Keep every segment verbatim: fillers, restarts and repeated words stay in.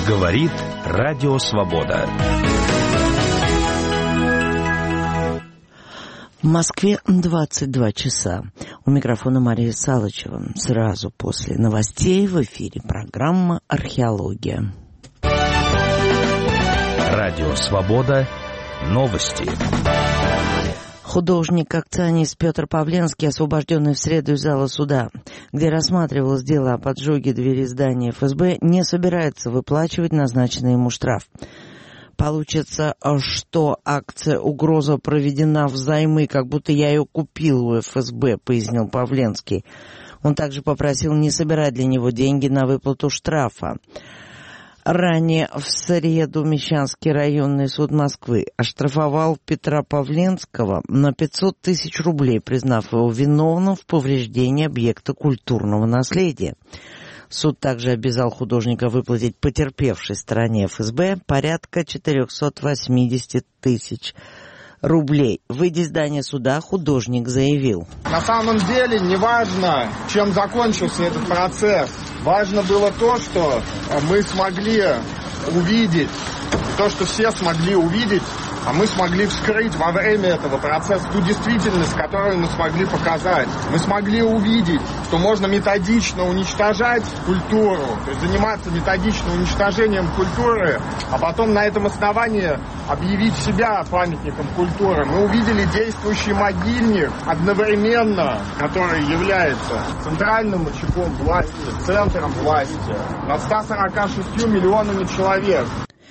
Говорит Радио Свобода. В Москве двадцать два часа. У микрофона Мария Салычева. Сразу после новостей в эфире программа «Археология». Радио Свобода. Новости. Художник-акционист Петр Павленский, освобожденный в среду из зала суда, где рассматривалось дело о поджоге двери здания эф эс бэ, не собирается выплачивать назначенный ему штраф. Получится, что акция «Угроза» проведена взаймы, как будто я ее купил у эф эс бэ, пояснил Павленский. Он также попросил не собирать для него деньги на выплату штрафа. Ранее в среду Мещанский районный суд Москвы оштрафовал Петра Павленского на пятьсот тысяч рублей, признав его виновным в повреждении объекта культурного наследия. Суд также обязал художника выплатить потерпевшей стороне эф эс бэ порядка четыреста восемьдесят тысяч рублей. Выйдя из здания суда, художник заявил: на самом деле не важно, чем закончился этот процесс. Важно было то, что мы смогли увидеть, то, что все смогли увидеть, а мы смогли вскрыть во время этого процесса ту действительность, которую мы смогли показать. Мы смогли увидеть, что можно методично уничтожать культуру, то есть заниматься методичным уничтожением культуры, а потом на этом основании объявить себя памятником культуры. Мы увидели действующий могильник одновременно, который является центральным очагом власти, центром власти над ста сорока шестью миллионами человек.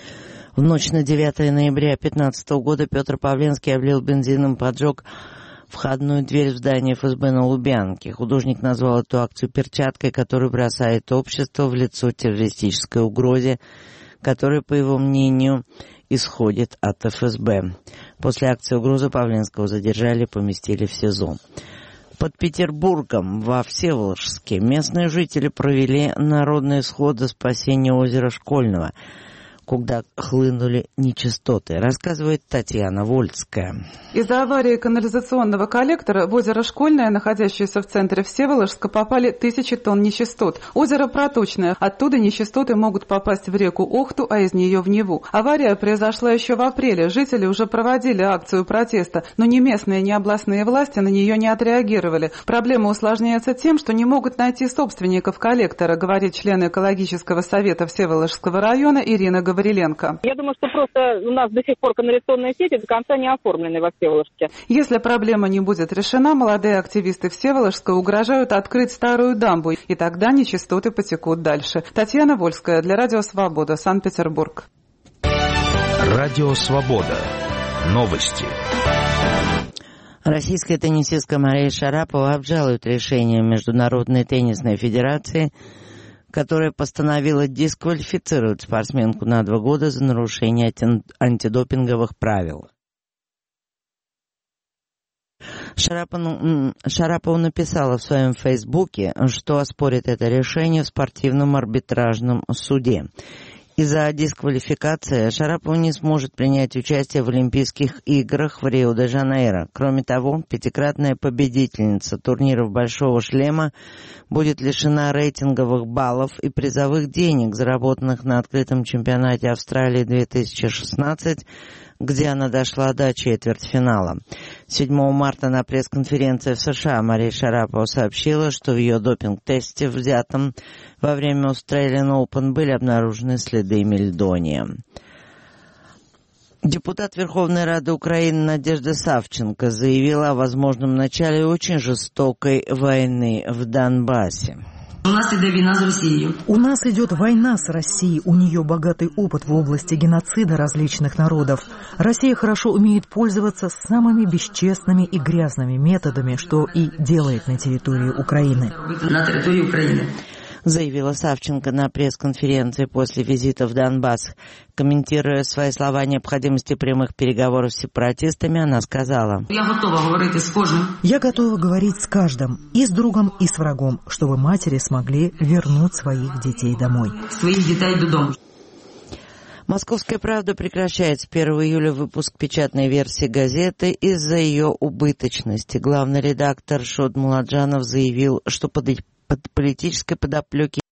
В ночь на девятое ноября две тысячи пятнадцатого года Петр Павленский облил бензином, поджег входную дверь в здание эф эс бэ на Лубянке. Художник назвал эту акцию перчаткой, которую бросает общество в лицо террористической угрозе, которая, по его мнению, исходит от эф эс бэ. После акции угрозы Павленского задержали и поместили в СИЗО. Под Петербургом, во Всеволожске, местные жители провели народный сход за спасение озера Школьного, куда хлынули нечистоты, рассказывает Татьяна Вольская. Из-за аварии канализационного коллектора в озеро Школьное, находящееся в центре Всеволожска, попали тысячи тонн нечистот. Озеро проточное, оттуда нечистоты могут попасть в реку Охту, а из нее в Неву. Авария произошла еще в апреле. Жители уже проводили акцию протеста, но ни местные, ни областные власти на нее не отреагировали. Проблема усложняется тем, что не могут найти собственников коллектора, говорит член экологического совета Всеволожского района Ирина Гавриленко. Я думаю, что просто у нас до сих пор канализационные сети до конца не оформлены во Всеволожске. Если проблема не будет решена, молодые активисты Всеволожска угрожают открыть старую дамбу, и тогда нечистоты потекут дальше. Татьяна Вольская для Радио Свобода, Санкт-Петербург. Радио Свобода. Новости. Российская теннисистка Мария Шарапова обжалует решение Международной теннисной федерации, которая постановила дисквалифицировать спортсменку на два года за нарушение антидопинговых правил. Шарапова, Шарапова написала в своем фейсбуке, что оспорит это решение в спортивном арбитражном суде. Из-за дисквалификации Шарапова не сможет принять участие в Олимпийских играх в Рио-де-Жанейро. Кроме того, пятикратная победительница турниров «Большого шлема» будет лишена рейтинговых баллов и призовых денег, заработанных на открытом чемпионате Австралии две тысячи шестнадцать, где она дошла до четвертьфинала. седьмого марта на пресс-конференции в США Мария Шарапова сообщила, что в ее допинг-тесте, взятом во время Australian Open, были обнаружены следы мельдония. Депутат Верховной Рады Украины Надежда Савченко заявила о возможном начале очень жестокой войны в Донбассе. У нас идет война с Россией. У нас идет война с Россией. У нее богатый опыт в области геноцида различных народов. Россия хорошо умеет пользоваться самыми бесчестными и грязными методами, что и делает на территории Украины. На территории Украины. Заявила Савченко на пресс-конференции после визита в Донбасс. Комментируя свои слова о необходимости прямых переговоров с сепаратистами, она сказала: «Я готова говорить с каждым. Я готова говорить с каждым, и с другом, и с врагом, чтобы матери смогли вернуть своих детей домой». Своих детей додому. «Московская правда» прекращает с первого июля выпуск печатной версии газеты из-за ее убыточности. Главный редактор Шод Муладжанов заявил, что под политической подоплеки